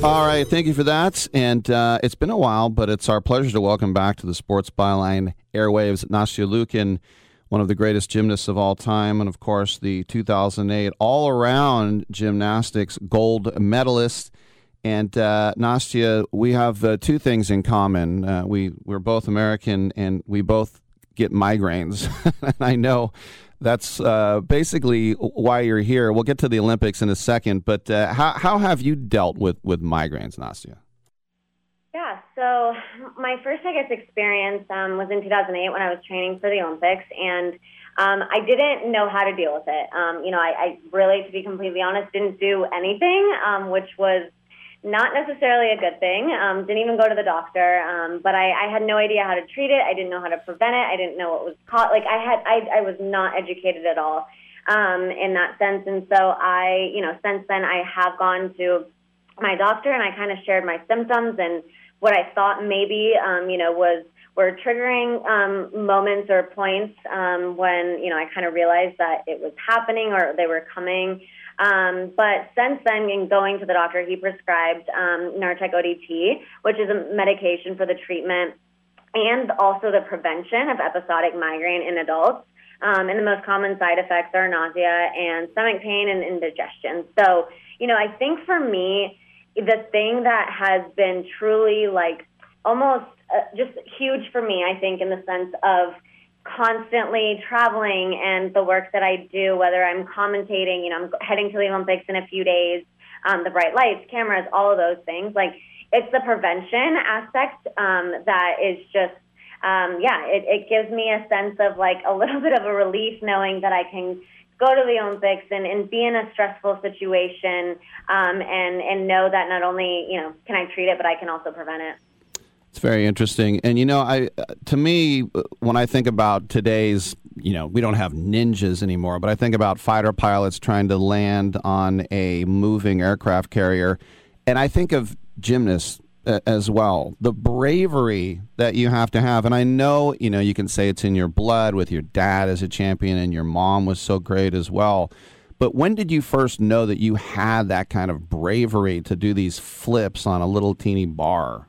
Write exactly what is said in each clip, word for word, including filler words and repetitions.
All right, thank you for that. And uh, it's been a while, but it's our pleasure to welcome back to the Sports Byline airwaves Nastia Liukin, one of the greatest gymnasts of all time, and of course the two thousand eight all-around gymnastics gold medalist. And uh, Nastia, we have uh, two things in common. Uh, we we're both American, and we both get migraines. And I know that's uh, basically why you're here. We'll get to the Olympics in a second, but uh, how how have you dealt with, with migraines, Nastia? Yeah, so my first, I guess, experience um, was in two thousand eight when I was training for the Olympics, and um, I didn't know how to deal with it. Um, you know, I, I really, to be completely honest, didn't do anything, um, which was not necessarily a good thing. Um, didn't even go to the doctor, um, but I, I had no idea how to treat it. I didn't know how to prevent it. I didn't know what was caught. Like I had, I, I was not educated at all um, in that sense. And so I, you know, since then I have gone to my doctor and I kind of shared my symptoms and what I thought maybe, um, you know, was were triggering um, moments or points um, when, you know, I kind of realized that it was happening or they were coming. Um, but since then, in going to the doctor, he prescribed um, Nurtec O D T, which is a medication for the treatment and also the prevention of episodic migraine in adults. Um, and the most common side effects are nausea and stomach pain and indigestion. So, you know, I think for me, the thing that has been truly like almost uh, just huge for me, I think, in the sense of constantly traveling and the work that I do, whether I'm commentating, you know, I'm heading to the Olympics in a few days, um, the bright lights, cameras, all of those things. Like, it's the prevention aspect um, that is just, um, yeah, it, it gives me a sense of like a little bit of a relief knowing that I can go to the Olympics and, and be in a stressful situation um, and, and know that not only, you know, can I treat it, but I can also prevent it. It's very interesting. And, you know, I to me, when I think about today's, you know, we don't have ninjas anymore, but I think about fighter pilots trying to land on a moving aircraft carrier, and I think of gymnasts uh, as well. The bravery that you have to have. And I know, you know, you can say it's in your blood with your dad as a champion and your mom was so great as well. But when did you first know that you had that kind of bravery to do these flips on a little teeny bar?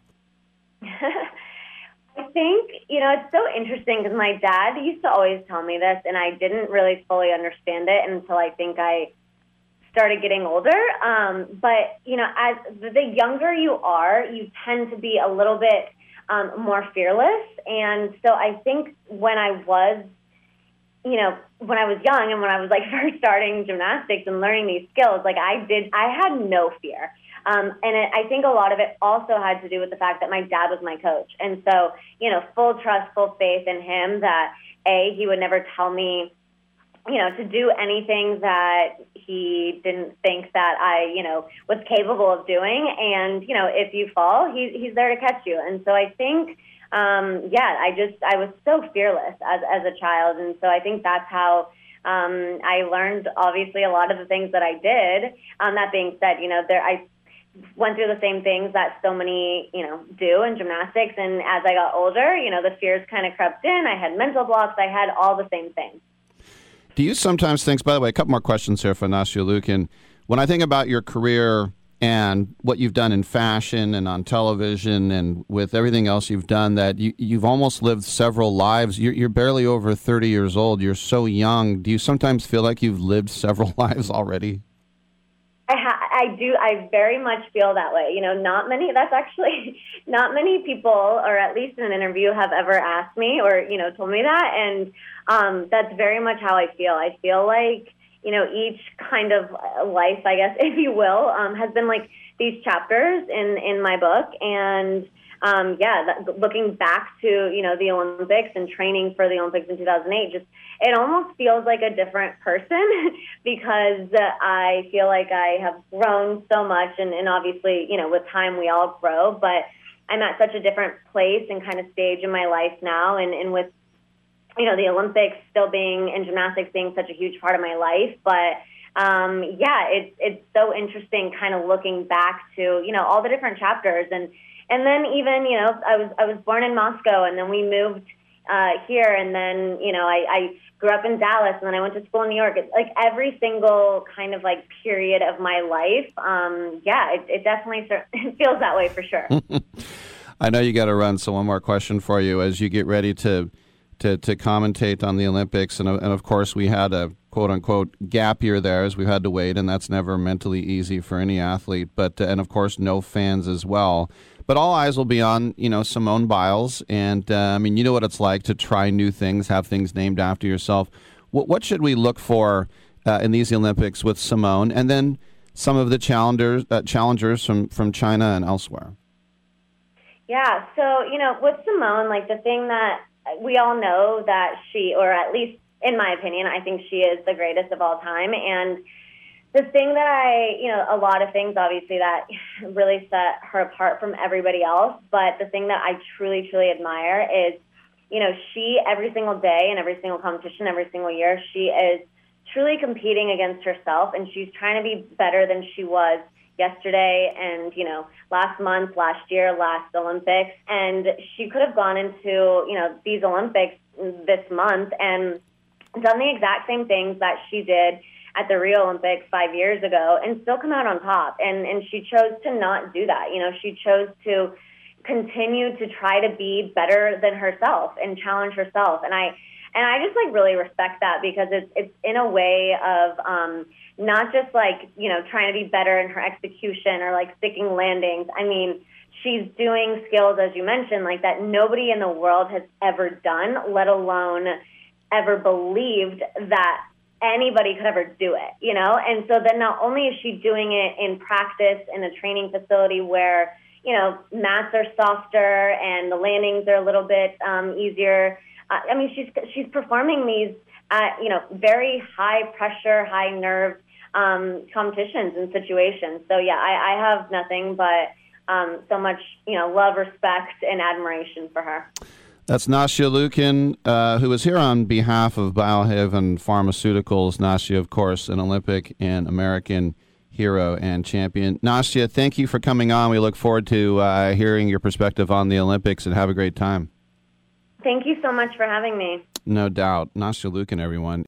I think, you know, it's so interesting because my dad used to always tell me this, and I didn't really fully understand it until I think I started getting older. Um, but, you know, as the younger you are, you tend to be a little bit um, more fearless. And so I think when I was, you know, when I was young and when I was like first starting gymnastics and learning these skills, like I did, I had no fear. Um, and it, I think a lot of it also had to do with the fact that my dad was my coach. And so, you know, full trust, full faith in him that, A, he would never tell me, you know, to do anything that he didn't think that I, you know, was capable of doing. And, you know, if you fall, he, he's there to catch you. And so I think, um, yeah, I just, I was so fearless as, as a child. And so I think that's how um, I learned, obviously, a lot of the things that I did. Um, that being said, you know, there, I went through the same things that so many, you know, do in gymnastics. And as I got older, you know, the fears kind of crept in. I had mental blocks. I had all the same things. Do you sometimes think, by the way, a couple more questions here for Nastia Liukin. When I think about your career and what you've done in fashion and on television and with everything else you've done, that you, you've almost lived several lives. You're, you're barely over thirty years old. You're so young. Do you sometimes feel like you've lived several lives already? I, ha- I do. I very much feel that way. You know, not many, that's actually, not many people, or at least in an interview, have ever asked me or, you know, told me that. And um, that's very much how I feel. I feel like, you know, each kind of life, I guess, if you will, um, has been like these chapters in, in my book. And um, yeah, that, looking back to, you know, the Olympics and training for the Olympics in two thousand eight, just, it almost feels like a different person because uh, I feel like I have grown so much. And, and obviously, you know, with time we all grow, but I'm at such a different place and kind of stage in my life now. And, and with, you know, the Olympics still being, and gymnastics being such a huge part of my life. But um, yeah, it's, it's so interesting kind of looking back to, you know, all the different chapters. And, and then even, you know, I was, I was born in Moscow, and then we moved, uh, here, and then, you know, I, I grew up in Dallas, and then I went to school in New York. It's like every single kind of like period of my life. Um, yeah, it, it definitely it feels that way for sure. I know you got to run, so one more question for you as you get ready to to, to commentate on the Olympics. And, and, of course, we had a quote-unquote gap year there as we've had to wait, and that's never mentally easy for any athlete. But uh, and, of course, no fans as well. But all eyes will be on, you know, Simone Biles. And, uh, I mean, you know what it's like to try new things, have things named after yourself. What, what should we look for uh, in these Olympics with Simone? And then some of the challengers, uh, challengers from, from China and elsewhere. Yeah, so, you know, with Simone, like the thing that we all know that she, or at least in my opinion, I think she is the greatest of all time. And the thing that I, you know, a lot of things obviously that really set her apart from everybody else, but the thing that I truly, truly admire is, you know, she every single day and every single competition, every single year, she is truly competing against herself, and she's trying to be better than she was yesterday and, you know, last month, last year, last Olympics. And she could have gone into, you know, these Olympics this month and done the exact same things that she did at the Rio Olympics five years ago and still come out on top. And, and she chose to not do that. You know, she chose to continue to try to be better than herself and challenge herself. And I, and I just like really respect that, because it's, it's in a way of, um, not just like, you know, trying to be better in her execution or like sticking landings. I mean, she's doing skills, as you mentioned, like that nobody in the world has ever done, let alone ever believed that anybody could ever do it, you know? And so then not only is she doing it in practice in a training facility where, you know, mats are softer and the landings are a little bit um, easier. Uh, I mean, she's she's performing these, uh, you know, very high pressure, high nerve um, competitions and situations. So, yeah, I, I have nothing but um, so much, you know, love, respect, and admiration for her. That's Nastia Liukin, uh, who is here on behalf of Biohaven Pharmaceuticals. Nastia, of course, an Olympic and American hero and champion. Nastia, thank you for coming on. We look forward to uh, hearing your perspective on the Olympics, and have a great time. Thank you so much for having me. No doubt. Nastia Liukin, everyone.